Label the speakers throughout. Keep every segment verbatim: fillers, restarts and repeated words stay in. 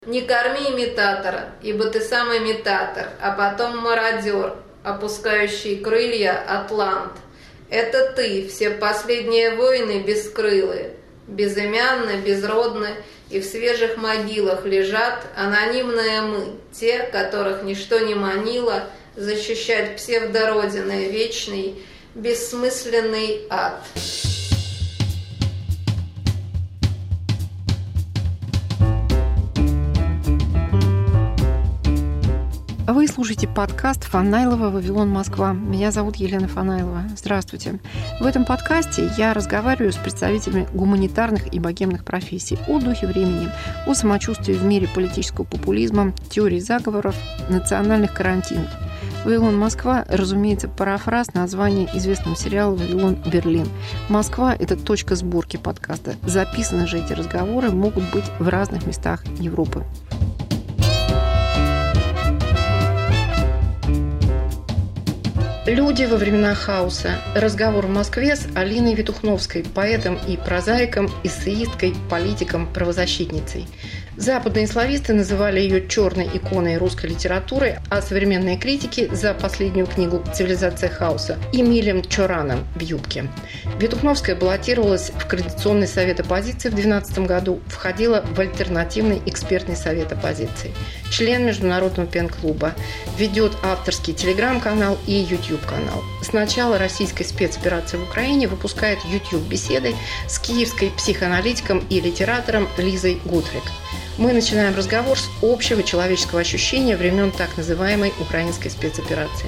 Speaker 1: Не корми имитатора, ибо ты сам имитатор, а потом мародер, опускающий крылья атлант. Это ты, все последние воины бескрылые, безымянны, безродны, и в свежих могилах лежат анонимные мы, те, которых ничто не манило защищать псевдородины вечный, бессмысленный ад.
Speaker 2: Вы слушаете подкаст Фанайлова «Вавилон, Москва». Меня зовут Елена Фанайлова. Здравствуйте. В этом подкасте я разговариваю с представителями гуманитарных и богемных профессий о духе времени, о самочувствии в мире политического популизма, теории заговоров, национальных карантинов. «Вавилон, Москва», разумеется, парафраз названия известного сериала «Вавилон, Берлин». Москва – это точка сборки подкаста. Записаны же эти разговоры могут быть в разных местах Европы. «Люди во времена хаоса». Разговор в Москве с Алиной Витухновской, поэтом и прозаиком, эссеисткой, политиком, правозащитницей. Западные слависты называли ее черной иконой русской литературы, а современные критики за последнюю книгу «Цивилизация хаоса» Эмилем Чораном в юбке. Витухновская баллотировалась в Координационный совет оппозиции в две тысячи двенадцатом году, входила в альтернативный экспертный совет оппозиции. Член Международного пен-клуба, ведет авторский телеграм-канал и ютуб-канал. С начала российской спецоперации в Украине выпускает ютуб-беседы с киевской психоаналитиком и литератором Лизой Готфрик. Мы начинаем разговор с общего человеческого ощущения времен так называемой украинской спецоперации.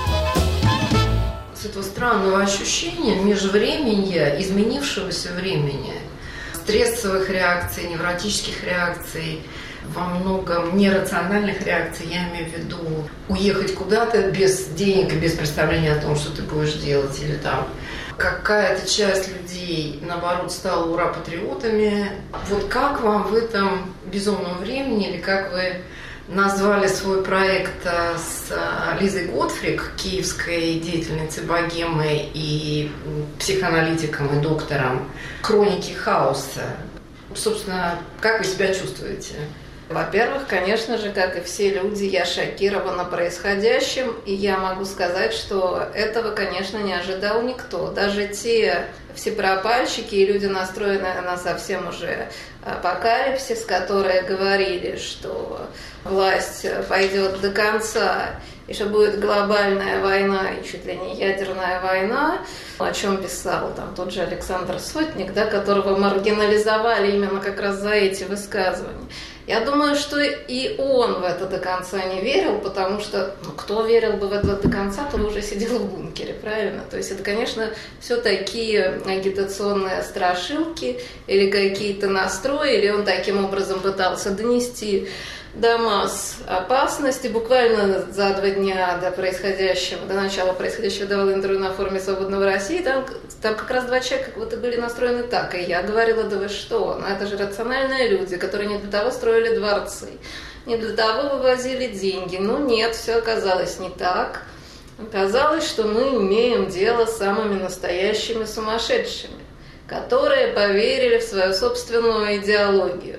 Speaker 3: С этого странного ощущения межвременья, изменившегося времени, стрессовых реакций, невротических реакций, во многом нерациональных реакций, я имею в виду уехать куда-то без денег и без представления о том, что ты будешь делать, или там какая-то часть людей, наоборот, стала ура-патриотами. Вот как вам в этом безумном времени, или как вы назвали свой проект с Лизой Готфрик, киевской деятельницей богемы и психоаналитиком и доктором, «Хроники хаоса». Собственно, как вы себя чувствуете?
Speaker 1: Во-первых, конечно же, как и все люди, я шокирована происходящим, и я могу сказать, что этого, конечно, не ожидал никто. Даже те всепропальщики и люди, настроенные на совсем уже апокалипсис, которые говорили, что власть пойдет до конца, и что будет глобальная война, и чуть ли не ядерная война, о чем писал там тот же Александр Сотник, да, которого маргинализовали именно как раз за эти высказывания. Я думаю, что и он в это до конца не верил, потому что, ну, кто верил бы в это до конца, то уже сидел в бункере, правильно? То есть это, конечно, все такие агитационные страшилки или какие-то настрои, или он таким образом пытался донести до масс опасности. Буквально за два дня до происходящего, до начала происходящего давала интервью на форуме «Свободного России», там, там как раз два человека как будто были настроены так, и я говорила: да вы что, ну это же рациональные люди, которые не для того строили дворцы, не для того вывозили деньги. Ну нет, все оказалось не так. Оказалось, что мы имеем дело с самыми настоящими сумасшедшими, которые поверили в свою собственную идеологию.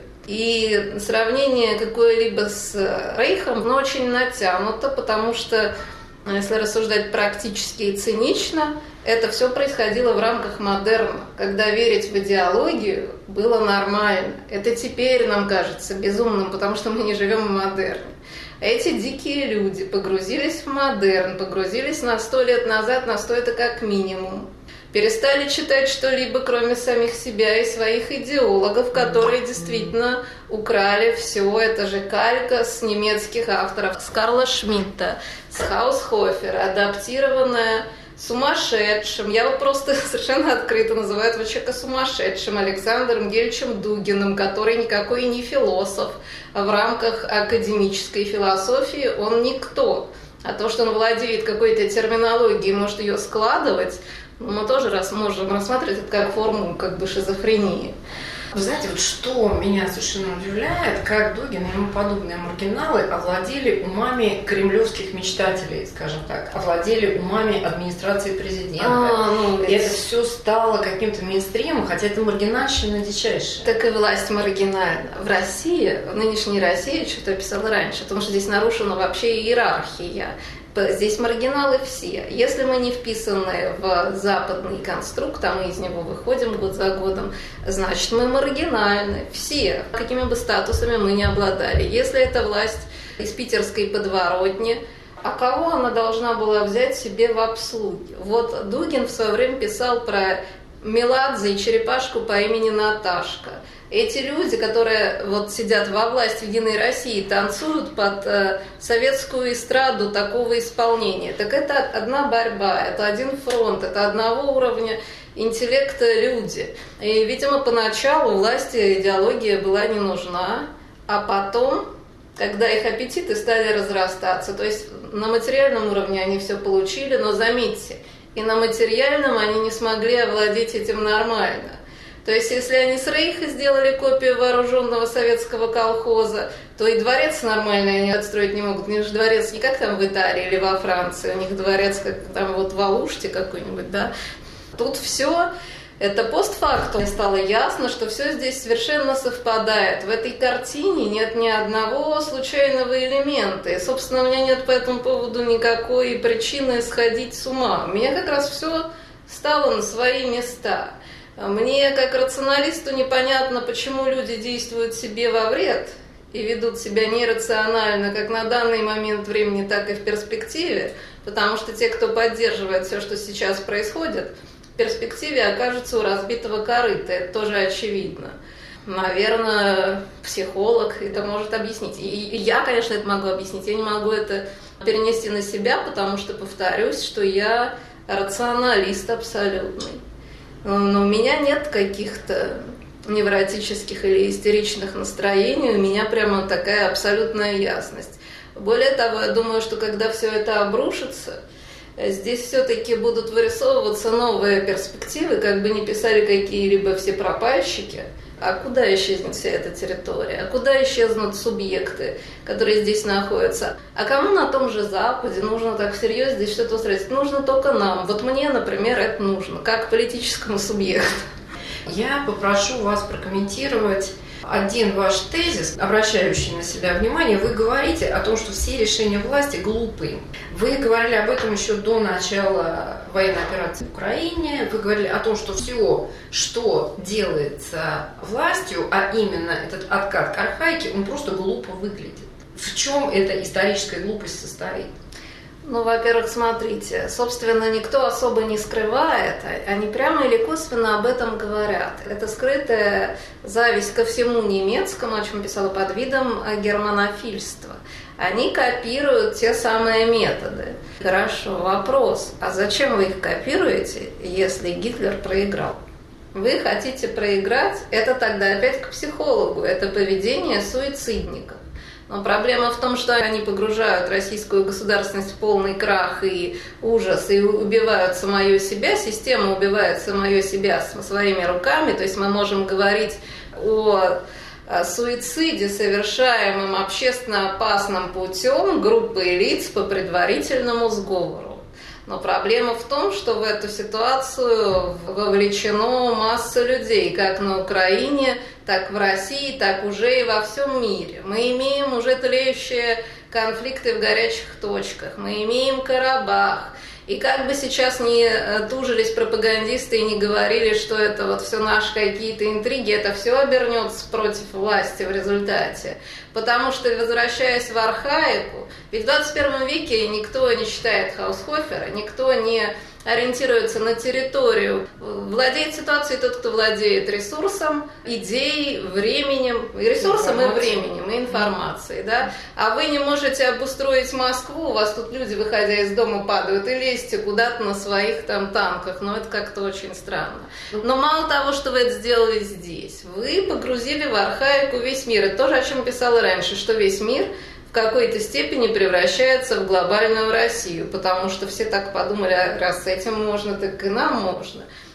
Speaker 1: И сравнение какое-либо с Рейхом, но очень натянуто, потому что, если рассуждать практически и цинично, это все происходило в рамках модерна, когда верить в идеологию было нормально. Это теперь нам кажется безумным, потому что мы не живем в модерне. Эти дикие люди погрузились в модерн, погрузились на сто лет назад, на сто это как минимум. Перестали читать что-либо, кроме самих себя и своих идеологов, которые действительно украли все. Это же калька с немецких авторов, с Карла Шмидта, с Хаусхофера, адаптированная сумасшедшим. Я вот просто совершенно открыто называю этого человека сумасшедшим, Александром Гельчем Дугиным, который никакой не философ. В рамках академической философии он никто. А то, что он владеет какой-то терминологией, может ее складывать, мы тоже раз можем рассматривать это как форму как бы шизофрении.
Speaker 3: Вы знаете, вот что меня совершенно удивляет, как Дугин и ему подобные маргиналы овладели умами кремлевских мечтателей, скажем так, овладели умами администрации президента. А, ну, и это все стало каким-то мейнстримом, хотя это маргинальщина дичайшая.
Speaker 1: Так и власть маргинальна. В России, в нынешней России, что-то я писала раньше, потому что здесь нарушена вообще иерархия. Здесь маргиналы все. Если мы не вписаны в западный конструкт, а мы из него выходим год за годом, значит, мы маргинальны. Все. Какими бы статусами мы не обладали. Если это власть из питерской подворотни, а кого она должна была взять себе в обслуги? Вот Дугин в свое время писал про Меладзе и черепашку по имени Наташка. Эти люди, которые вот сидят во власти в Единой России, танцуют под э, советскую эстраду такого исполнения. Так это одна борьба, это один фронт, это одного уровня интеллекта люди. И, видимо, поначалу власти идеология была не нужна, а потом, когда их аппетиты стали разрастаться, то есть на материальном уровне они все получили, но заметьте, и на материальном они не смогли овладеть этим нормально. То есть, если они с Рейха сделали копию вооруженного советского колхоза, то и дворец нормально они отстроить не могут. У них же дворец не как там в Италии или во Франции, у них дворец как там вот в Алуште какой-нибудь, да. Тут все, это постфактум. Стало ясно, что все здесь совершенно совпадает. В этой картине нет ни одного случайного элемента. И, собственно, у меня нет по этому поводу никакой причины сходить с ума. У меня как раз все стало на свои места. Мне, как рационалисту, непонятно, почему люди действуют себе во вред и ведут себя нерационально как на данный момент времени, так и в перспективе, потому что те, кто поддерживает все, что сейчас происходит, в перспективе окажутся у разбитого корыта. Это тоже очевидно. Наверное, психолог это может объяснить. И я, конечно, это могу объяснить. Я не могу это перенести на себя, потому что, повторюсь, что я рационалист абсолютный. Но у меня нет каких-то невротических или истеричных настроений, у меня прямо такая абсолютная ясность. Более того, я думаю, что когда все это обрушится, здесь все-таки будут вырисовываться новые перспективы, как бы ни писали какие-либо все пропальщики. А куда исчезнет вся эта территория? А куда исчезнут субъекты, которые здесь находятся? А кому на том же Западе нужно так всерьез здесь что-то устроить? Нужно только нам. Вот мне, например, это нужно, как политическому субъекту.
Speaker 3: Я попрошу вас прокомментировать один ваш тезис, обращающий на себя внимание. Вы говорите о том, что все решения власти глупые. Вы говорили об этом еще до начала военной операции в Украине. Вы говорили о том, что все, что делается властью, а именно этот откат к архаике, он просто глупо выглядит. В чем эта историческая глупость состоит?
Speaker 1: Ну, во-первых, смотрите, собственно, никто особо не скрывает, они прямо или косвенно об этом говорят. Это скрытая зависть ко всему немецкому, о чем писала под видом германофильства. Они копируют те самые методы. Хорошо, вопрос, а зачем вы их копируете, если Гитлер проиграл? Вы хотите проиграть, это тогда опять к психологу, это поведение суицидников. Но проблема в том, что они погружают российскую государственность в полный крах и ужас, и убивают самое себя, система убивает самое себя своими руками, то есть мы можем говорить о суициде, совершаемом общественно опасным путем группы лиц по предварительному сговору. Но проблема в том, что в эту ситуацию вовлечено масса людей, как на Украине, так в России, так уже и во всем мире. Мы имеем уже тлеющие конфликты в горячих точках, мы имеем Карабах. И как бы сейчас не тужились пропагандисты и не говорили, что это вот все наши какие-то интриги, это все обернется против власти в результате. Потому что, возвращаясь в архаику, ведь в двадцать первом веке никто не читает Хаусхофера, никто не ориентируется на территорию. Владеет ситуацией тот, кто владеет ресурсом, идеей, временем, ресурсом и временем, и информацией. Да? А вы не можете обустроить Москву, у вас тут люди, выходя из дома, падают и лезете куда-то на своих там танках. Ну, это как-то очень странно. Но мало того, что вы это сделали здесь, вы погрузили в архаику весь мир. Это тоже, о чем писала раньше, что весь мир в какой-то степени превращается в глобальную Россию, потому что все так подумали, а раз с этим можно, так и нам можно.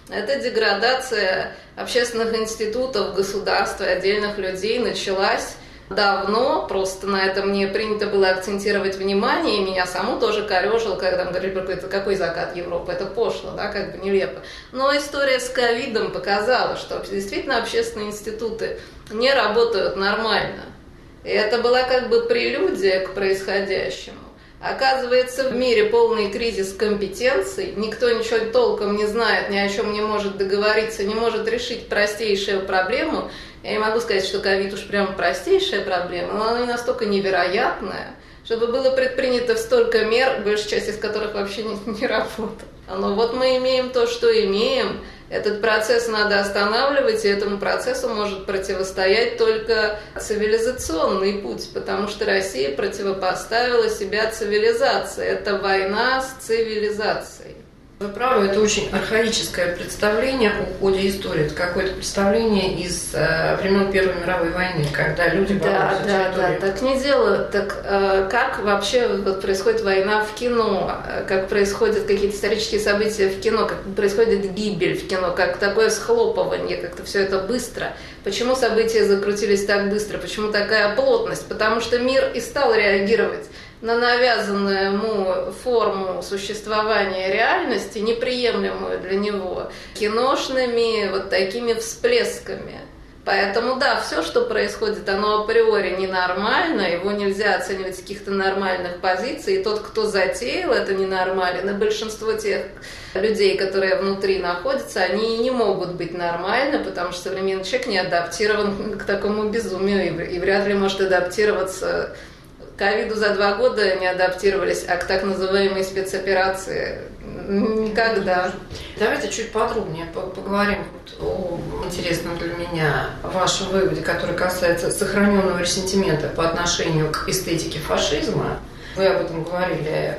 Speaker 1: Эта деградация общественных институтов, государства, отдельных людей началась давно, просто на этом не принято было акцентировать внимание, и меня саму тоже корёжило, когда мы говорили про какой-то какой закат Европы, это пошло, да, как бы нелепо. Но история с ковидом показала, что действительно общественные институты не работают нормально. И это была как бы прелюдия к происходящему. Оказывается, в мире полный кризис компетенций, никто ничего толком не знает, ни о чем не может договориться, не может решить простейшую проблему. Я не могу сказать, что ковид уж прям простейшая проблема, но она не настолько невероятная, чтобы было предпринято столько мер, большая часть из которых вообще не, не работает. Но вот мы имеем то, что имеем. Этот процесс надо останавливать, и этому процессу может противостоять только цивилизационный путь, потому что Россия противопоставила себя цивилизации. Это война с цивилизацией.
Speaker 3: Вы правы, это очень архаическое представление о ходе истории. Это какое-то представление из э, времен Первой мировой войны, когда люди боролись
Speaker 1: да,
Speaker 3: за
Speaker 1: да,
Speaker 3: территорию.
Speaker 1: да, так не делают. Так э, как вообще вот происходит война в кино, как происходят какие-то исторические события в кино, как происходит гибель в кино, как такое схлопывание, как-то все это быстро. Почему события закрутились так быстро, почему такая плотность? Потому что мир и стал реагировать на навязанную ему форму существования реальности, неприемлемую для него, киношными вот такими всплесками. Поэтому да, все, что происходит, оно априори ненормально, его нельзя оценивать с каких-то нормальных позиций, и тот, кто затеял это ненормален, и большинство тех людей, которые внутри находятся, они не могут быть нормальны, потому что современный человек не адаптирован к такому безумию, и вряд ли может адаптироваться. К ковиду за два года не адаптировались, а к так называемой спецоперации никогда.
Speaker 3: Давайте чуть подробнее поговорим о интересном для меня вашем выводе, который касается сохраненного ресентимента по отношению к эстетике фашизма. Вы об этом говорили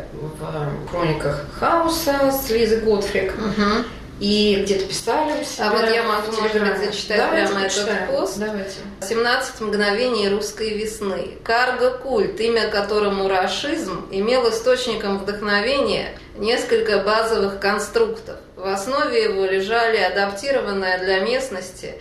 Speaker 3: в хрониках Хаоса с Лизой Готфрик.
Speaker 1: Угу.
Speaker 3: И где-то писали у себя.
Speaker 1: А вот я могу, может быть, зачитать
Speaker 3: Давайте
Speaker 1: прямо
Speaker 3: почитаем.
Speaker 1: этот пост.
Speaker 3: Давайте.
Speaker 1: семнадцать мгновений русской весны. Карго-культ, имя которому рашизм, имел источником вдохновения несколько базовых конструктов. В основе его лежали адаптированная для местности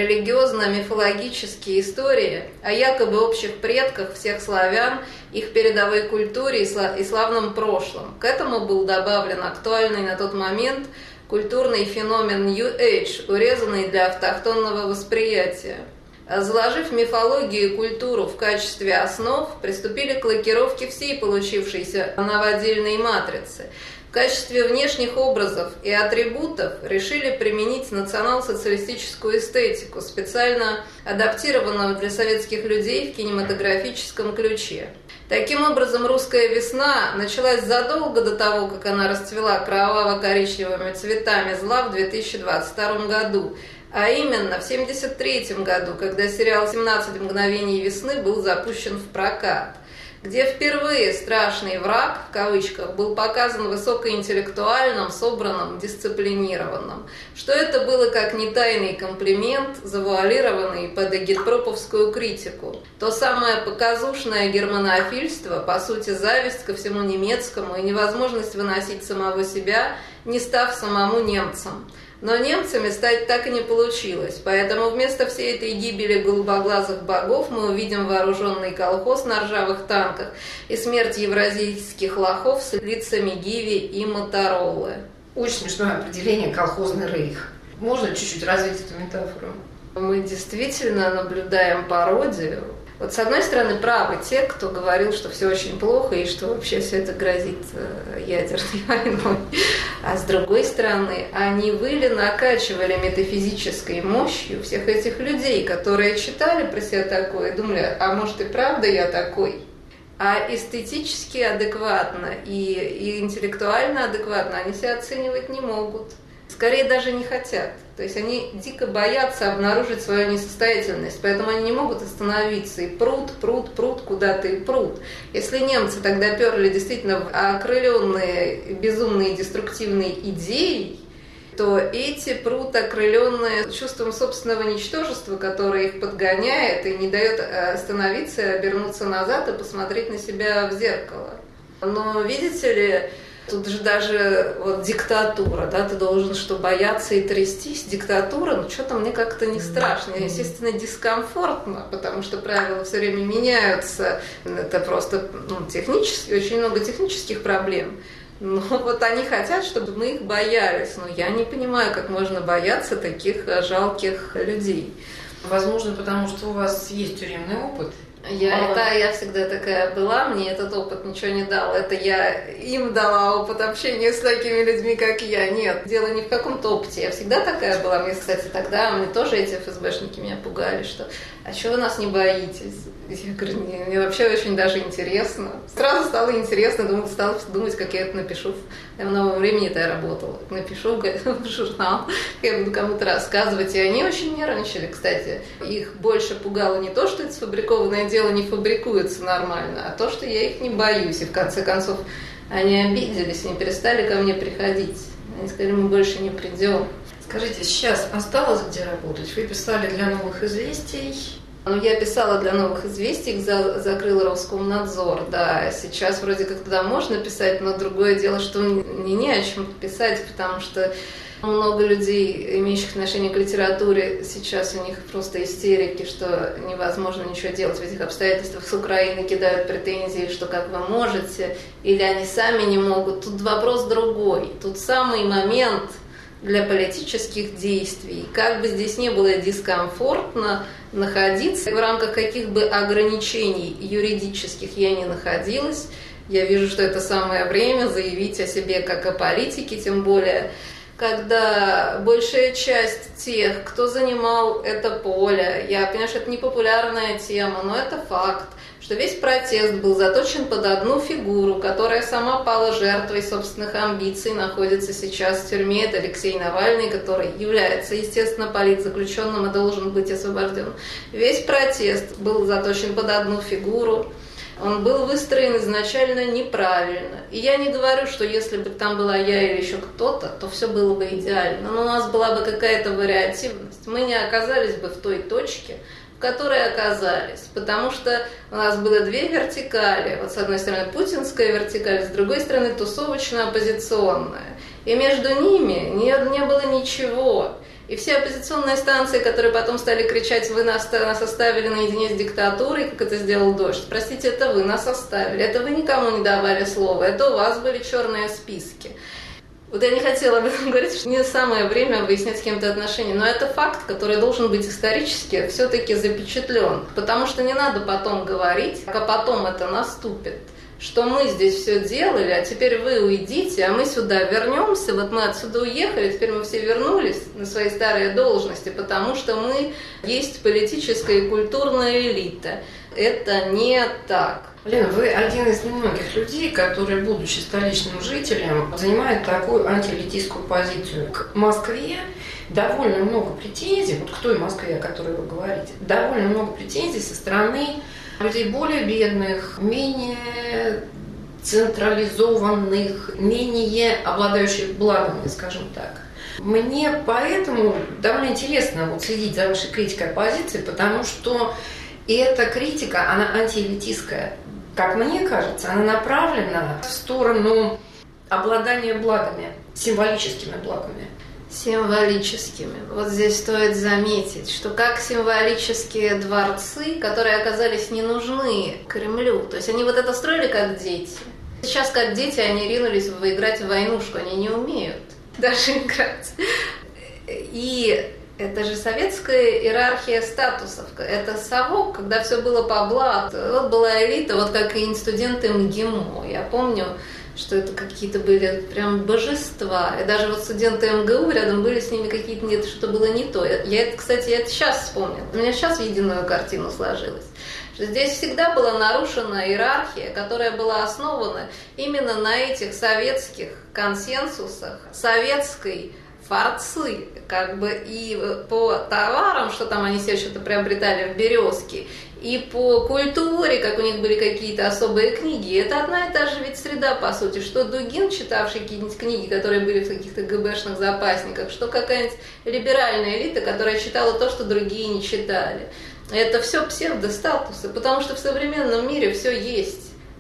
Speaker 1: религиозно-мифологические истории о якобы общих предках всех славян, их передовой культуре и славном прошлом. К этому был добавлен актуальный на тот момент культурный феномен New Age, урезанный для автохтонного восприятия. Заложив мифологию и культуру в качестве основ, приступили к лакировке всей получившейся новодельной матрицы. В качестве внешних образов и атрибутов решили применить национал-социалистическую эстетику, специально адаптированную для советских людей в кинематографическом ключе. Таким образом, русская весна началась задолго до того, как она расцвела кроваво-коричневыми цветами зла в две тысячи двадцать втором году, а именно в семьдесят третьем году, когда сериал «семнадцать мгновений весны» был запущен в прокат, где впервые страшный враг, в кавычках, был показан высокоинтеллектуальным, собранным, дисциплинированным. Что это было как не тайный комплимент, завуалированный под агитпроповскую критику. То самое показушное германофильство, по сути, зависть ко всему немецкому и невозможность выносить самого себя, не став самому немцем. Но немцами стать так и не получилось, поэтому вместо всей этой гибели голубоглазых богов мы увидим вооруженный колхоз на ржавых танках и смерть евразийских лохов с лицами Гиви и Моторолы.
Speaker 3: Очень смешное определение «колхозный рейх». Можно чуть-чуть развить эту метафору?
Speaker 1: Мы действительно наблюдаем пародию. Вот с одной стороны, правы те, кто говорил, что все очень плохо и что вообще все это грозит ядерной войной. А с другой стороны, они выли, накачивали метафизической мощью всех этих людей, которые читали про себя такое и думали, а может и правда я такой? А эстетически адекватно и, и интеллектуально адекватно они себя оценивать не могут. Скорее даже не хотят. То есть они дико боятся обнаружить свою несостоятельность, поэтому они не могут остановиться. И прут, прут, прут куда-то и прут. Если немцы тогда перли действительно окрыленные, безумные, деструктивные идеи, то эти прут окрыленные чувством собственного ничтожества, которое их подгоняет и не дает остановиться, обернуться назад и посмотреть на себя в зеркало. Но, видите ли, Тут же даже вот диктатура, да, ты должен что, бояться и трястись. Диктатура, ну что-то мне как-то не страшно. Естественно, дискомфортно, потому что правила все время меняются. Это просто ну, технически, очень много технических проблем. Но вот они хотят, чтобы мы их боялись. Но я не понимаю, как можно бояться таких жалких людей.
Speaker 3: Возможно, потому что у вас есть тюремный опыт.
Speaker 1: Я, это, я всегда такая была, мне этот опыт ничего не дал. Это я им дала опыт общения с такими людьми, как я. Нет, дело не в каком-то опыте. Я всегда такая была. Мне, кстати, тогда мне тоже эти эф эс бэшники меня пугали, что «А чего вы нас не боитесь?» Я говорю, мне, мне вообще очень даже интересно. Сразу стало интересно, думала, стала думать, как я это напишу. Я в «Новом времени»-то я работала. Напишу в журнал, я буду кому-то рассказывать. И они очень нервничали, кстати. Их больше пугало не то, что это сфабрикованное дело не фабрикуется нормально, а то, что я их не боюсь. И в конце концов они обиделись, они перестали ко мне приходить. Они сказали, мы больше не придем.
Speaker 3: Скажите, сейчас осталось где работать? Вы писали для «Новых известий».
Speaker 1: Ну, я писала для «Новых известий», их за, закрыл Роскомнадзор, да. Сейчас вроде как туда можно писать, но другое дело, что мне не о чем писать, потому что много людей, имеющих отношение к литературе, сейчас у них просто истерики, что невозможно ничего делать в этих обстоятельствах. С Украины кидают претензии, что как вы можете, или они сами не могут. Тут вопрос другой. Тут самый момент для политических действий. Как бы здесь не было дискомфортно находиться, в рамках каких бы ограничений юридических я не находилась, я вижу, что это самое время заявить о себе как о политике, тем более, когда большая часть тех, кто занимал это поле, я понимаю, что это не популярная тема, но это факт, что весь протест был заточен под одну фигуру, которая сама пала жертвой собственных амбиций, находится сейчас в тюрьме. Это Алексей Навальный, который является, естественно, политзаключенным и должен быть освобожден. Весь протест был заточен под одну фигуру. Он был выстроен изначально неправильно. И я не говорю, что если бы там была я или еще кто-то, то все было бы идеально. Но у нас была бы какая-то вариативность. Мы не оказались бы в той точке, в которой оказались. Потому что у нас было две вертикали. Вот с одной стороны путинская вертикаль, с другой стороны тусовочно-оппозиционная. И между ними не, не было ничего. И все оппозиционные станции, которые потом стали кричать, вы нас, нас оставили наедине с диктатурой, как это сделал Дождь. Простите, это вы нас оставили, это вы никому не давали слова, это у вас были черные списки. Вот я не хотела об этом говорить, что не самое время выяснять с кем-то отношения, но это факт, который должен быть исторически все-таки запечатлен, потому что не надо потом говорить, а потом это наступит, что мы здесь все делали, а теперь вы уйдите, а мы сюда вернемся, вот мы отсюда уехали, теперь мы все вернулись на свои старые должности, потому что мы есть политическая и культурная элита. Это не так.
Speaker 3: Лена, вы один из немногих людей, который, будучи столичным жителем, занимает такую антиэлитистскую позицию. К Москве довольно много претензий, вот к той Москве, о которой вы говорите, довольно много претензий со стороны людей более бедных, менее централизованных, менее обладающих благами, скажем так. Мне поэтому довольно интересно вот следить за вашей критикой оппозиции, потому что эта критика, она антиэлитистская. Как мне кажется, она направлена в сторону обладания благами, символическими благами.
Speaker 1: Символическими. Вот здесь стоит заметить, что как символические дворцы, которые оказались не нужны Кремлю, то есть они вот это строили как дети. Сейчас как дети они ринулись играть в войнушку, они не умеют даже играть. И это же советская иерархия статусов. Это совок, когда все было по блату. Вот была элита, вот как и студенты МГИМО. Я помню, что это какие-то были прям божества. И даже вот студенты эм гэ у рядом были с ними какие-то, нет, что-то было не то. Я это, кстати, я это сейчас вспомнила. У меня сейчас в единую картину сложилась. Что здесь всегда была нарушена иерархия, которая была основана именно на этих советских консенсусах, советской форцы, как бы, и по товарам, что там они себе что-то приобретали в «Березке», и по культуре, как у них были какие-то особые книги. Это одна и та же ведь среда, по сути, что Дугин, читавший какие-нибудь книги, которые были в каких-то гэ бэшных запасниках, что какая-нибудь либеральная элита, которая читала то, что другие не читали. Это все псевдостатусы, потому что в современном мире все есть.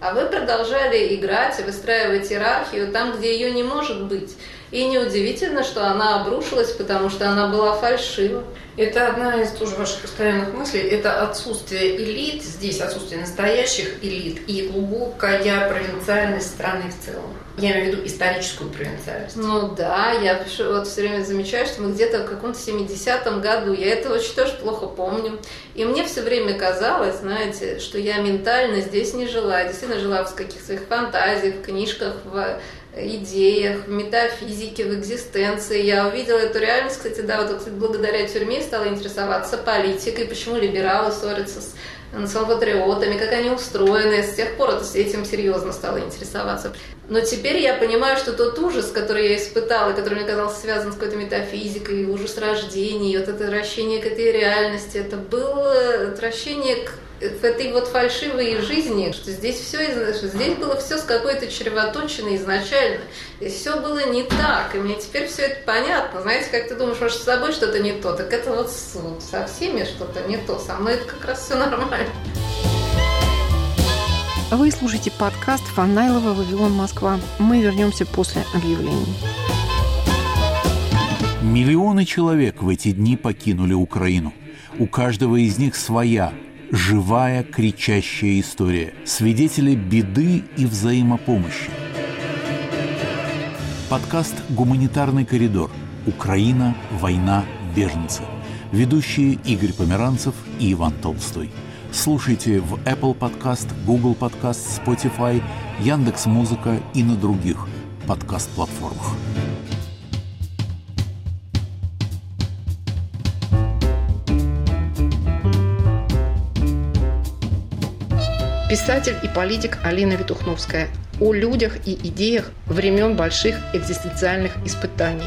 Speaker 1: А вы продолжали играть и выстраивать иерархию там, где ее не может быть. И неудивительно, что она обрушилась, потому что она была фальшива.
Speaker 3: Это одна из тоже ваших постоянных мыслей. Это отсутствие элит, здесь отсутствие настоящих элит и глубокая провинциальность страны в целом. Я имею в виду историческую провинциальность.
Speaker 1: Ну да, я пишу, вот все время замечаю, что мы где-то в каком-то семидесятом году, я это очень тоже плохо помню. И мне все время казалось, знаете, что я ментально здесь не жила. Я действительно жила в каких-то своих фантазиях, в книжках, в идеях, в метафизике, в экзистенции. Я увидела эту реальность, кстати, да, вот кстати, благодаря тюрьме стала интересоваться политикой, почему либералы ссорятся с национал-патриотами, как они устроены. С тех пор этим серьезно стала интересоваться. Но теперь я понимаю, что тот ужас, который я испытала, и который мне казался связан с какой-то метафизикой, ужас рождения, вот это вращение к этой реальности, это было вращение к в этой вот фальшивой жизни, что здесь все, что здесь было все с какой-то чревоточиной изначально. Здесь все было не так, и мне теперь все это понятно. Знаете, как ты думаешь, может, с тобой что-то не то, так это вот, вот со всеми что-то не то, со мной это как раз все нормально.
Speaker 2: Вы слушаете подкаст Фанайлова «Вавилон, Москва». Мы вернемся после объявлений.
Speaker 4: Миллионы человек в эти дни покинули Украину. У каждого из них своя, живая, кричащая история. Свидетели беды и взаимопомощи. Подкаст «Гуманитарный коридор. Украина. Война. Беженцы». Ведущие Игорь Померанцев и Иван Толстой. Слушайте в Apple Podcast, Google Podcast, Spotify, Яндекс.Музыка и на других подкаст-платформах.
Speaker 2: Писатель и политик Алина Витухновская о людях и идеях времен больших экзистенциальных испытаний.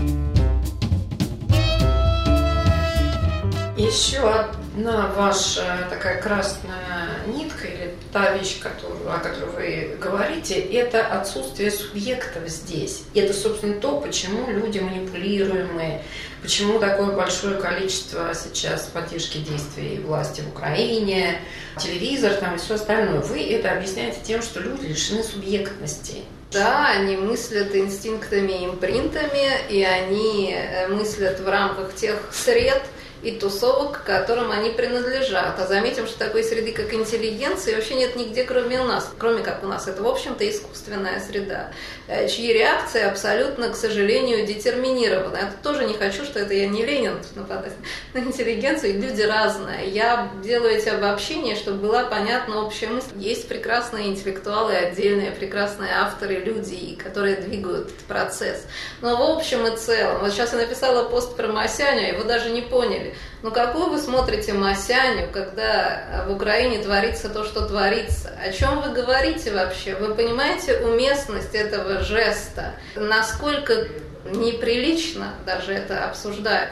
Speaker 3: Еще одна ваша такая красная нитка, или та вещь, которую, о которой вы говорите, это отсутствие субъектов здесь. И это, собственно, то, почему люди манипулируемые, почему такое большое количество сейчас поддержки действий власти в Украине, телевизор там и все остальное. Вы это объясняете тем, что люди лишены субъектности.
Speaker 1: Да, они мыслят инстинктами, импринтами, и они мыслят в рамках тех сред и тусовок, к которым они принадлежат. А заметим, что такой среды, как интеллигенция, вообще нет нигде, кроме нас, кроме как у нас. Это, в общем-то, искусственная среда, чьи реакции абсолютно, к сожалению, детерминированы. Я тоже не хочу, что это я не Ленин нападать на интеллигенцию, люди разные. Я делаю эти обобщения, чтобы была понятна общая мысль. Есть прекрасные интеллектуалы, отдельные прекрасные авторы, люди, которые двигают этот процесс. Но в общем и целом, вот сейчас я написала пост про Масяню, его даже не поняли. Ну какую вы смотрите Масяню, когда в Украине творится то, что творится? О чем вы говорите вообще? Вы понимаете уместность этого жеста? Насколько неприлично даже это обсуждать?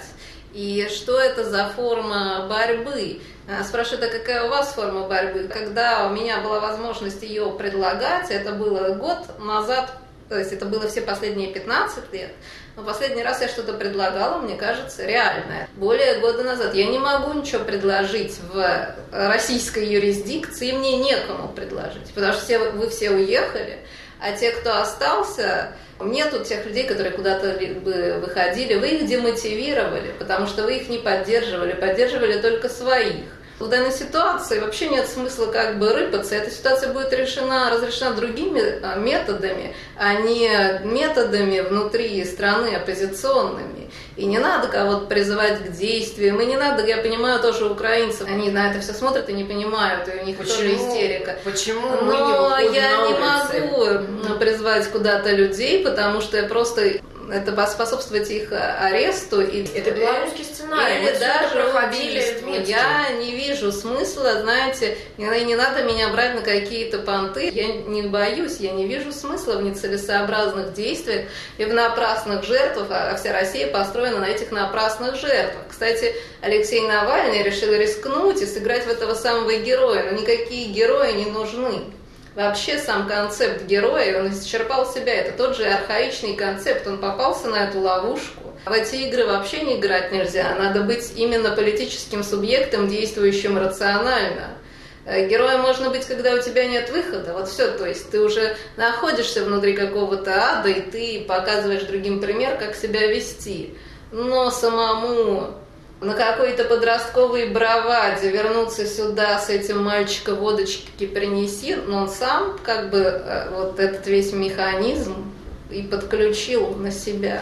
Speaker 1: И что это за форма борьбы? Спрашивают, а какая у вас форма борьбы? Когда у меня была возможность ее предлагать, это было год назад, то есть это было все последние пятнадцать лет, но последний раз я что-то предлагала, мне кажется, реальное. Более года назад я не могу ничего предложить в российской юрисдикции, мне некому предложить, потому что все, вы все уехали, а те, кто остался, нету тех людей, которые куда-то бы выходили, вы их демотивировали, потому что вы их не поддерживали, поддерживали только своих. В данной ситуации вообще нет смысла как бы рыпаться. Эта ситуация будет решена, разрешена другими методами, а не методами внутри страны оппозиционными. И не надо кого-то призывать к действиям, и не надо, я понимаю тоже украинцев, они на это все смотрят и не понимают, и у них
Speaker 3: почему,
Speaker 1: тоже истерика.
Speaker 3: Почему
Speaker 1: Но
Speaker 3: мы не выходим
Speaker 1: я
Speaker 3: на
Speaker 1: не
Speaker 3: улицы?
Speaker 1: могу призвать куда-то людей, потому что я просто... Это поспособствовать их аресту. И,
Speaker 3: это белорусский сценарий.
Speaker 1: Или даже
Speaker 3: убийству.
Speaker 1: Я не вижу смысла, знаете, и не надо меня брать на какие-то понты. Я не боюсь, я не вижу смысла в нецелесообразных действиях и в напрасных жертвах, а вся Россия построена на этих напрасных жертвах. Кстати, Алексей Навальный решил рискнуть и сыграть в этого самого героя, но никакие герои не нужны. Вообще сам концепт героя, он исчерпал себя. Это тот же архаичный концепт, он попался на эту ловушку. В эти игры вообще не играть нельзя, надо быть именно политическим субъектом, действующим рационально. Героем можно быть, когда у тебя нет выхода. Вот все, то есть ты уже находишься внутри какого-то ада, и ты показываешь другим пример, как себя вести. Но самому на какой-то подростковой браваде вернуться сюда с этим мальчиком водочки принеси, но он сам как бы вот этот весь механизм и подключил на себя.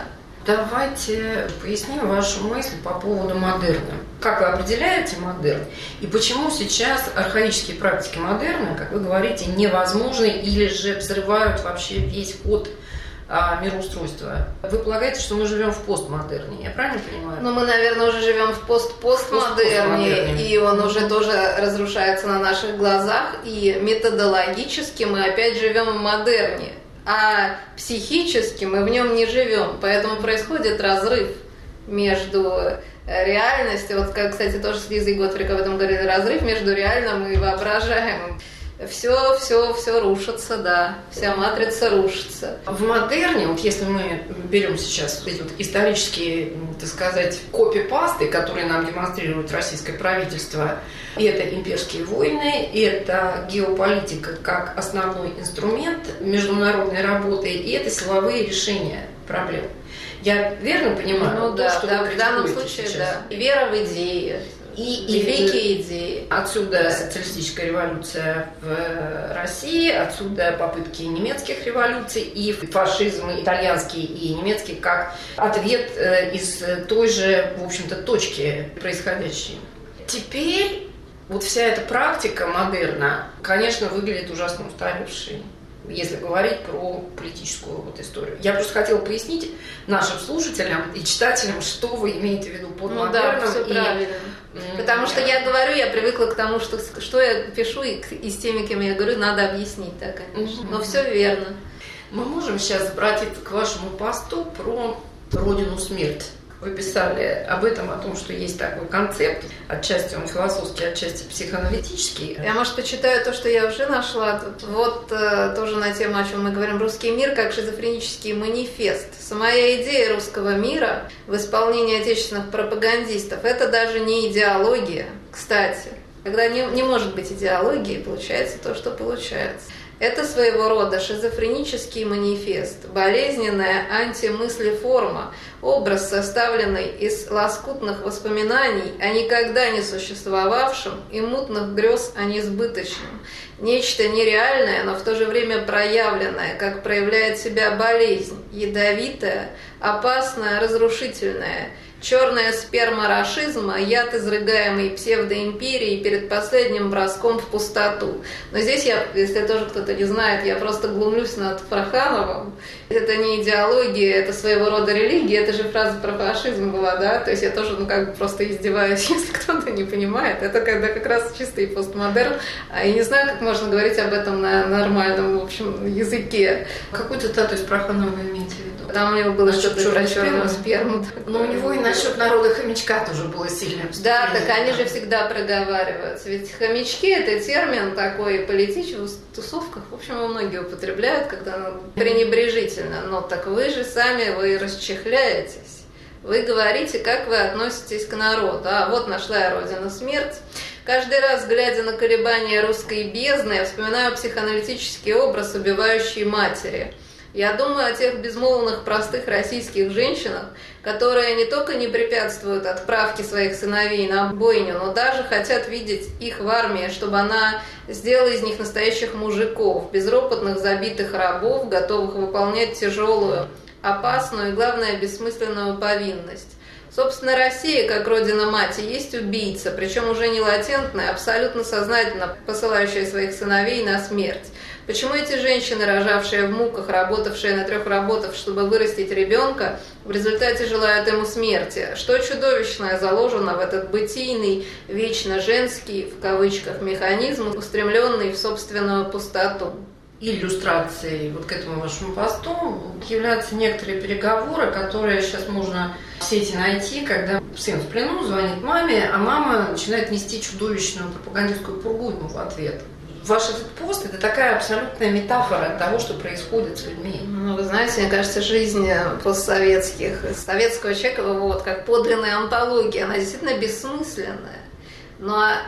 Speaker 3: Давайте поясним вашу мысль по поводу модерна. Как вы определяете модерн? И почему сейчас архаические практики модерна, как вы говорите, невозможны или же взрывают вообще весь ход а, мироустройства? Вы полагаете, что мы живем в постмодерне, я правильно понимаю?
Speaker 1: Ну, мы, наверное, уже живем в пост-постмодерне, и он уже тоже разрушается на наших глазах, и методологически мы опять живем в модерне. А психически мы в нем не живем, поэтому происходит разрыв между реальностью, вот как, кстати, тоже с Лизой Готфрик об этом говорили, разрыв между реальным и воображаемым. Все, все, все рушится, да, вся матрица рушится.
Speaker 3: В модерне, вот если мы берем сейчас эти вот исторические, так сказать, копипасты, которые нам демонстрирует российское правительство, это имперские войны, это геополитика как основной инструмент международной работы, и это силовые решения проблем. Я верно понимаю?
Speaker 1: Ну
Speaker 3: то,
Speaker 1: да,
Speaker 3: что
Speaker 1: да,
Speaker 3: вы
Speaker 1: в данном случае,
Speaker 3: сейчас?
Speaker 1: Да. И вера в идеи.
Speaker 3: И,
Speaker 1: и великие идеи.
Speaker 3: Отсюда социалистическая революция в России, отсюда попытки немецких революций и фашизм итальянский и немецкий как ответ из той же, в общем-то, точки происходящей. Теперь вот вся эта практика модерна, конечно, выглядит ужасно устаревшей, если говорить про политическую вот историю. Я просто хотела пояснить нашим слушателям и читателям, что вы имеете в виду под
Speaker 1: ну,
Speaker 3: модерном.
Speaker 1: Да, все
Speaker 3: и...
Speaker 1: правильно. Потому что я говорю, я привыкла к тому, что, что я пишу, и, и с теми, кем я говорю, надо объяснить, да, конечно. Но все верно.
Speaker 3: Мы можем сейчас обратиться к вашему посту про родину смерть. Вы писали об этом, о том, что есть такой концепт, отчасти он философский, отчасти психоаналитический.
Speaker 1: Я, может, почитаю то, что я уже нашла. Вот э, тоже на тему, о чем мы говорим. Русский мир как шизофренический манифест. Самая идея русского мира в исполнении отечественных пропагандистов – это даже не идеология, кстати. Когда не, не может быть идеологии, получается то, что получается. Это своего рода шизофренический манифест, болезненная антимыслеформа, образ, составленный из лоскутных воспоминаний о никогда не существовавшем и мутных грез о несбыточном. Нечто нереальное, но в то же время проявленное, как проявляет себя болезнь, ядовитая, опасная, разрушительная. Черная сперма рашизма, яд, изрыгаемый псевдоимперией перед последним броском в пустоту. Но здесь я, если тоже кто-то не знает, я просто глумлюсь над Прохановым. Это не идеология, это своего рода религия, это же фраза про фашизм была, да? То есть я тоже, ну, как бы просто издеваюсь, если кто-то не понимает. Это когда как раз чистый постмодерн. А я не знаю, как можно говорить об этом на нормальном, в общем, языке.
Speaker 3: Какую цитату из Проханова вы имеете в виду?
Speaker 1: Там у него было что-то про черную сперму.
Speaker 3: Но у него и насчет народа хомячка тоже было сильное
Speaker 1: вступление. Да, так они же всегда проговариваются. Ведь хомячки – это термин такой политический, в тусовках, в общем, его многие употребляют, когда пренебрежительно. Но так вы же сами, вы расчехляетесь. Вы говорите, как вы относитесь к народу. А вот нашла я родина смерть. Каждый раз, глядя на колебания русской бездны, я вспоминаю психоаналитический образ убивающей матери. Я думаю о тех безмолвных простых российских женщинах, которые не только не препятствуют отправке своих сыновей на бойню, но даже хотят видеть их в армии, чтобы она сделала из них настоящих мужиков, безропотных забитых рабов, готовых выполнять тяжелую, опасную и, главное, бессмысленную повинность. Собственно, Россия, как родина-мать, и есть убийца, причем уже не латентная, абсолютно сознательно посылающая своих сыновей на смерть. Почему эти женщины, рожавшие в муках, работавшие на трех работах, чтобы вырастить ребенка, в результате желают ему смерти? Что чудовищное заложено в этот бытийный, вечно женский, в кавычках, механизм, устремленный в собственную пустоту?
Speaker 3: Иллюстрацией вот к этому вашему посту являются некоторые переговоры, которые сейчас можно в сети найти, когда сын в плену звонит маме, а мама начинает нести чудовищную пропагандистскую пургу ему в ответ. Ваш этот пост – это такая абсолютная метафора того, что происходит с людьми.
Speaker 1: Ну, вы знаете, мне кажется, жизнь постсоветских, советского человека, вот, как подлинная антология, она действительно бессмысленная. Но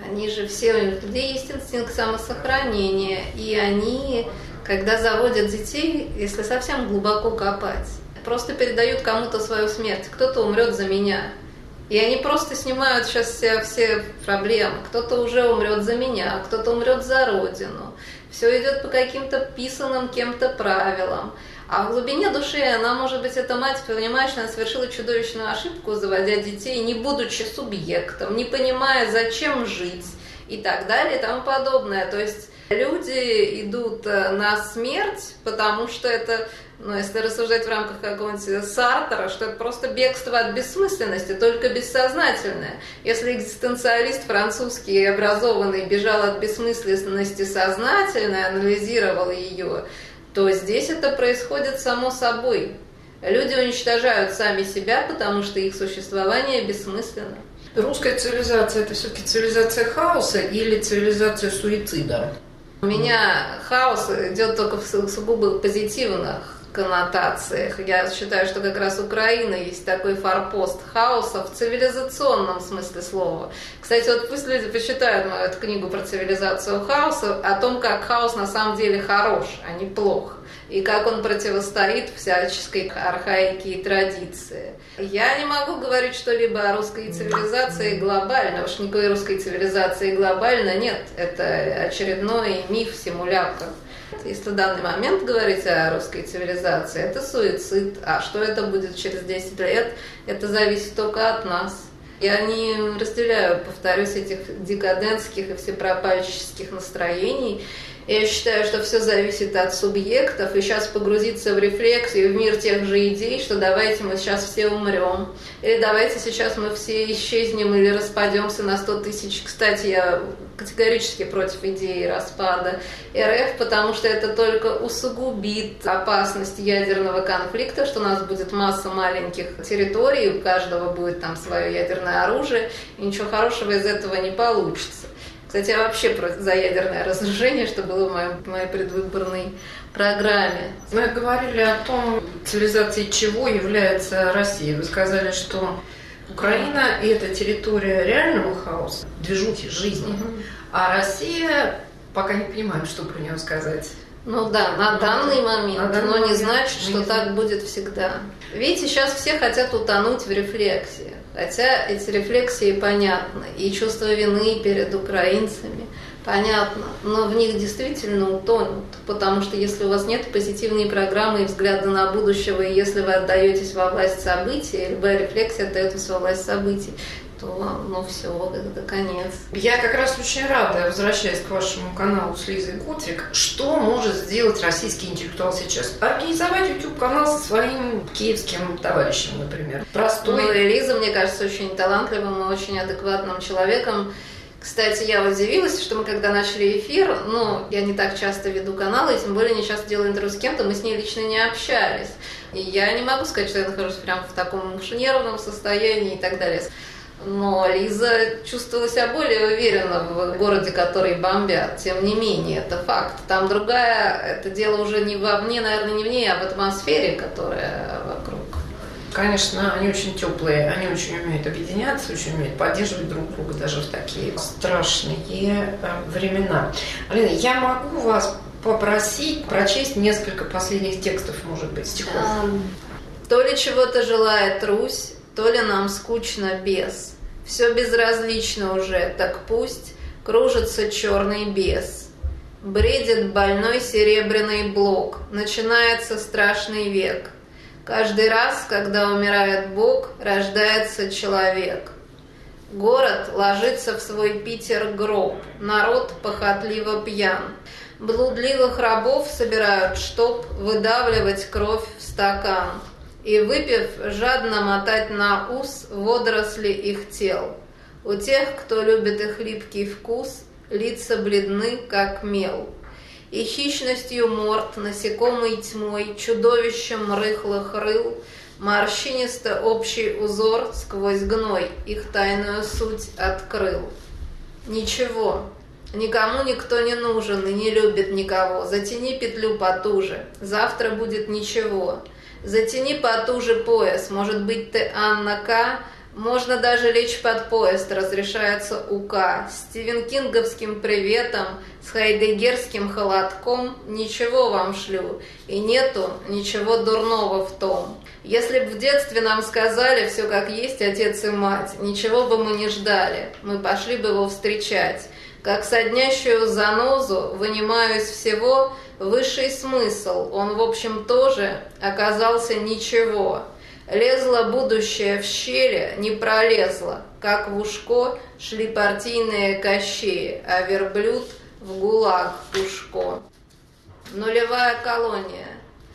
Speaker 1: Они же все, у людей есть инстинкт самосохранения, и они, когда заводят детей, если совсем глубоко копать, просто передают кому-то свою смерть. Кто-то умрет за меня. И они просто снимают сейчас все, все проблемы. Кто-то уже умрет за меня, кто-то умрет за родину. Все идет по каким-то писанным кем-то правилам. А в глубине души она, может быть, эта мать понимает, что она совершила чудовищную ошибку, заводя детей, не будучи субъектом, не понимая, зачем жить и так далее и тому подобное. То есть люди идут на смерть, потому что это, ну, если рассуждать в рамках какого-нибудь Сартра, что это просто бегство от бессмысленности, только бессознательное. Если экзистенциалист французский образованный бежал от бессмысленности сознательно, анализировал ее, то здесь это происходит само собой. Люди уничтожают сами себя, потому что их существование бессмысленно.
Speaker 3: Русская цивилизация – это все-таки цивилизация хаоса или цивилизация суицида?
Speaker 1: У меня хаос идет только в сугубо позитивных коннотациях. Я считаю, что как раз Украина есть такой форпост хаоса в цивилизационном смысле слова. Кстати, вот пусть люди почитают мою эту книгу про цивилизацию хаоса, о том, как хаос на самом деле хорош, а не плох, и как он противостоит всяческой архаике и традиции. Я не могу говорить что-либо о русской цивилизации глобально, потому что никакой русской цивилизации глобально нет. Это очередной миф, симулятор. Если в данный момент говорить о русской цивилизации, это суицид. А что это будет через десять лет, это зависит только от нас. Я не разделяю, повторюсь, этих декадентских и всепропальческих настроений. Я считаю, что все зависит от субъектов, и сейчас погрузиться в рефлексию, в мир тех же идей, что давайте мы сейчас все умрем, или давайте сейчас мы все исчезнем или распадемся на сто тысяч. Кстати, я категорически против идеи распада РФ, потому что это только усугубит опасность ядерного конфликта, что у нас будет масса маленьких территорий, у каждого будет там свое ядерное оружие, и ничего хорошего из этого не получится. Кстати, я вообще за ядерное разоружение, что было в, моем, в моей предвыборной программе.
Speaker 3: Мы говорили о том, цивилизацией чего является Россия. Вы сказали, что Украина – это территория реального хаоса, движухи, жизни. Угу. А Россия, пока не понимаем, что про нее сказать.
Speaker 1: Ну да, на данный момент, на данный но момент не значит, что не так будет всегда. Видите, сейчас все хотят утонуть в рефлексии. Хотя эти рефлексии понятны, и чувство вины перед украинцами понятно, но в них действительно утонут, потому что если у вас нет позитивной программы и взгляда на будущее, и если вы отдаетесь во власть событий, любая рефлексия отдает вас во власть событий, то, ну все, это конец.
Speaker 3: Я как раз очень рада, возвращаясь к вашему каналу с Лизой Котрик, что может сделать российский интеллектуал сейчас? Организовать YouTube-канал со своим киевским товарищем, например. Простой.
Speaker 1: Ну, Лиза, мне кажется, очень талантливым и очень адекватным человеком. Кстати, я удивилась, что мы когда начали эфир, ну, я не так часто веду каналы, и тем более не часто делаю интервью с кем-то, мы с ней лично не общались. И я не могу сказать, что я нахожусь прямо в таком уж нервном состоянии и так далее. Но Лиза чувствовала себя более уверенно в городе, который бомбят. Тем не менее, это факт. Там другая, это дело уже не во мне, наверное, не в ней, а в атмосфере, которая вокруг.
Speaker 3: Конечно, они очень теплые, они очень умеют объединяться, очень умеют поддерживать друг друга даже в такие страшные времена. Алина, я могу вас попросить прочесть несколько последних текстов, может быть, стихов?
Speaker 1: То ли чего-то желает Русь, то ли нам скучно без. Все безразлично уже, так пусть кружится черный бес. Бредит больной серебряный блок, начинается страшный век. Каждый раз, когда умирает Бог, рождается человек. Город ложится в свой Питер гроб, народ похотливо пьян. Блудливых рабов собирают, чтоб выдавливать кровь в стакан. И, выпив, жадно мотать на ус водоросли их тел. У тех, кто любит их липкий вкус, лица бледны, как мел. И хищностью морд, насекомой тьмой, чудовищем рыхлых рыл, морщинисто общий узор сквозь гной их тайную суть открыл. Ничего, никому никто не нужен и не любит никого, затяни петлю потуже, завтра будет ничего. Затяни потуже пояс, может быть, ты Анна К., Можно даже лечь под поезд, разрешается УК. С Стивен Кинговским приветом, с хайдеггерским холодком ничего вам шлю, и нету ничего дурного в том. Если б в детстве нам сказали все как есть, отец и мать, ничего бы мы не ждали, мы пошли бы его встречать. Как соднящую занозу вынимаю из всего высший смысл, он в общем тоже оказался ничего. Лезло будущее в щели, не пролезло, как в ушко шли партийные кощеи, а верблюд в гулаг ушко. Нулевая колония.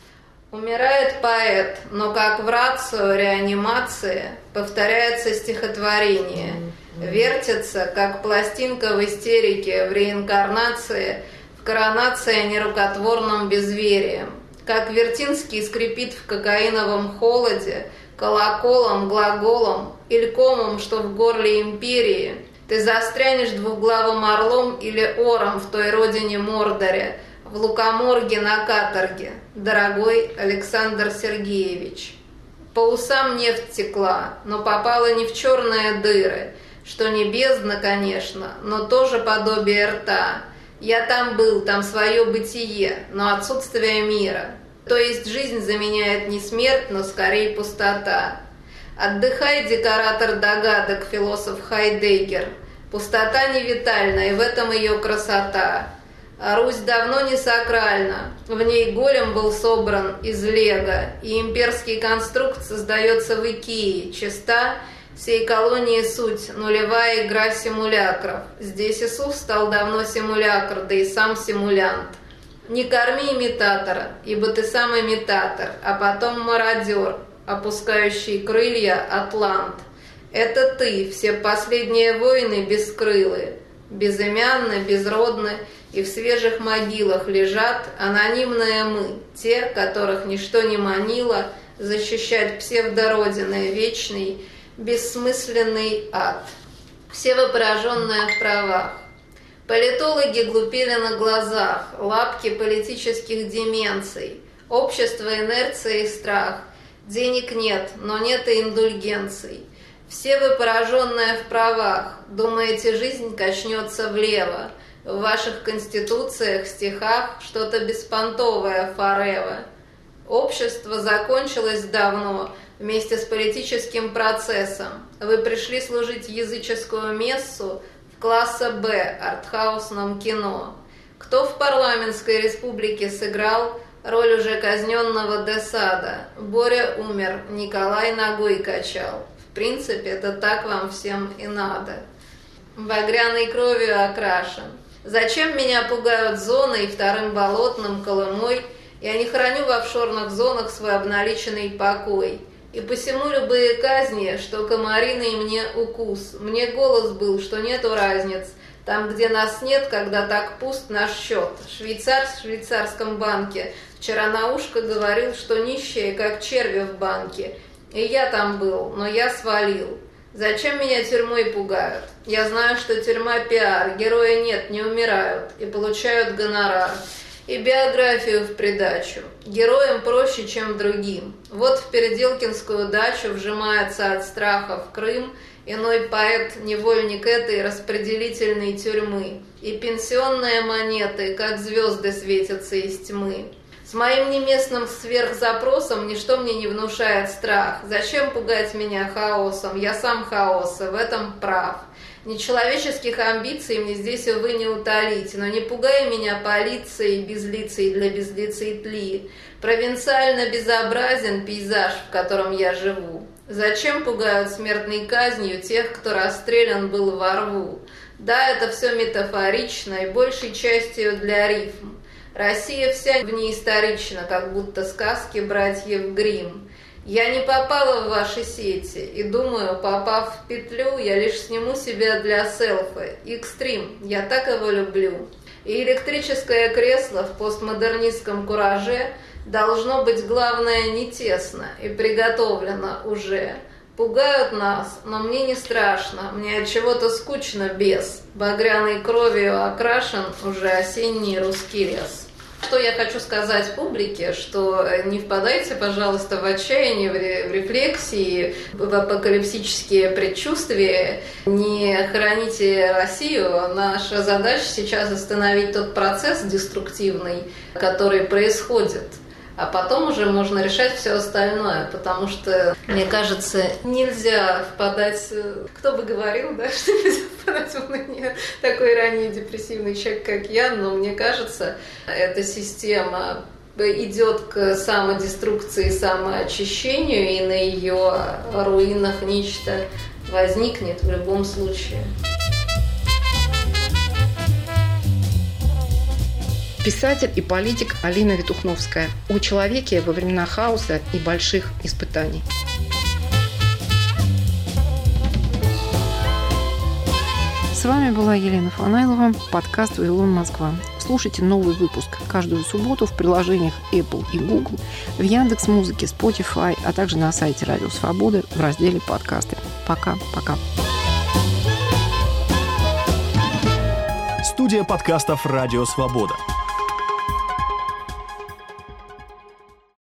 Speaker 1: Умирает поэт, но как в рацию реанимации повторяется стихотворение. Вертится, как пластинка в истерике, в реинкарнации, в коронации нерукотворным безверием. Как Вертинский скрипит в кокаиновом холоде, колоколом, глаголом, илькомом, что в горле империи, ты застрянешь двуглавым орлом или ором в той родине Мордоре, в лукоморге на каторге, дорогой Александр Сергеевич. По усам нефть текла, но попала не в черные дыры, что не бездна, конечно, но тоже подобие рта. Я там был, там свое бытие, но отсутствие мира. То есть жизнь заменяет не смерть, но скорее пустота. Отдыхай, декоратор догадок, философ Хайдеггер. Пустота не витальна, и в этом ее красота. А Русь давно не сакральна, в ней голем был собран из лего, и имперский конструкт создается в Икее, чиста всей колонии суть, нулевая игра симулякров. Здесь Иисус стал давно симулякр, да и сам симулянт. Не корми имитатора, ибо ты сам имитатор, а потом мародер, опускающий крылья атлант. Это ты, все последние войны бескрылые, безымянны, безродны, и в свежих могилах лежат анонимные мы, те, которых ничто не манило защищать псевдородины вечный, бессмысленный ад. Все вы пораженные в правах. Политологи глупели на глазах, лапки политических деменций, общество, инерция и страх. Денег нет, но нет и индульгенций. Все вы пораженные в правах, думаете, жизнь качнется влево. В ваших конституциях, стихах что-то беспонтовое, форево. Общество закончилось давно, вместе с политическим процессом. Вы пришли служить языческую мессу в класса Б артхаусном кино. Кто в парламентской республике сыграл роль уже казненного Десада? Боря умер, Николай ногой качал. В принципе, это так вам всем и надо. Багряной кровью окрашен. Зачем меня пугают зоной и вторым болотным Колымой? Я не храню в офшорных зонах свой обналиченный покой. И посему любые казни, что комариный мне укус. Мне голос был, что нету разниц. Там, где нас нет, когда так пуст наш счет. Швейцар в швейцарском банке вчера на ушко говорил, что нищие, как черви в банке. И я там был, но я свалил. Зачем меня тюрьмой пугают? Я знаю, что тюрьма пиар, герои нет, не умирают и получают гонорар. И биографию в придачу. Героям проще, чем другим. Вот в Переделкинскую дачу вжимается от страха в Крым иной поэт, невольник этой распределительной тюрьмы. И пенсионные монеты, как звезды, светятся из тьмы. С моим неместным сверхзапросом ничто мне не внушает страх. Зачем пугать меня хаосом? Я сам хаос, и в этом прав. Нечеловеческих амбиций мне здесь, увы, не утолить, но не пугай меня полицией, безлицей для безлицей тли. Провинциально безобразен пейзаж, в котором я живу. Зачем пугают смертной казнью тех, кто расстрелян был во рву? Да, это все метафорично и большей частью для рифм. Россия вся в ней исторична, как будто сказки братьев Гримм. Я не попала в ваши сети, и думаю, попав в петлю, я лишь сниму себя для селфи. Экстрим, я так его люблю. И электрическое кресло в постмодернистском кураже должно быть, главное, не тесно и приготовлено уже. Пугают нас, но мне не страшно, мне от чего-то скучно без. Багряной кровью окрашен уже осенний русский лес. что я хочу сказать публике, что не впадайте, пожалуйста, в отчаяние, в рефлексии, в апокалипсические предчувствия, не храните Россию. Наша задача сейчас остановить тот процесс деструктивный, который происходит. А потом уже можно решать все остальное, потому что, мне кажется, нельзя впадать... Кто бы говорил, да, что нельзя впадать в уныние, такой ранний депрессивный человек, как я, но мне кажется, эта система идет к самодеструкции, самоочищению, и на ее руинах нечто возникнет в любом случае.
Speaker 2: Писатель и политик Алина Витухновская о человеке во времена хаоса и больших испытаний. С вами была Елена Фанайлова, подкаст «Вавилон Москва». Слушайте новый выпуск каждую субботу в приложениях Apple и Google, в Яндекс.Музыке, Spotify, а также на сайте Радио Свободы в разделе «Подкасты». Пока-пока.
Speaker 5: Студия подкастов «Радио Свобода».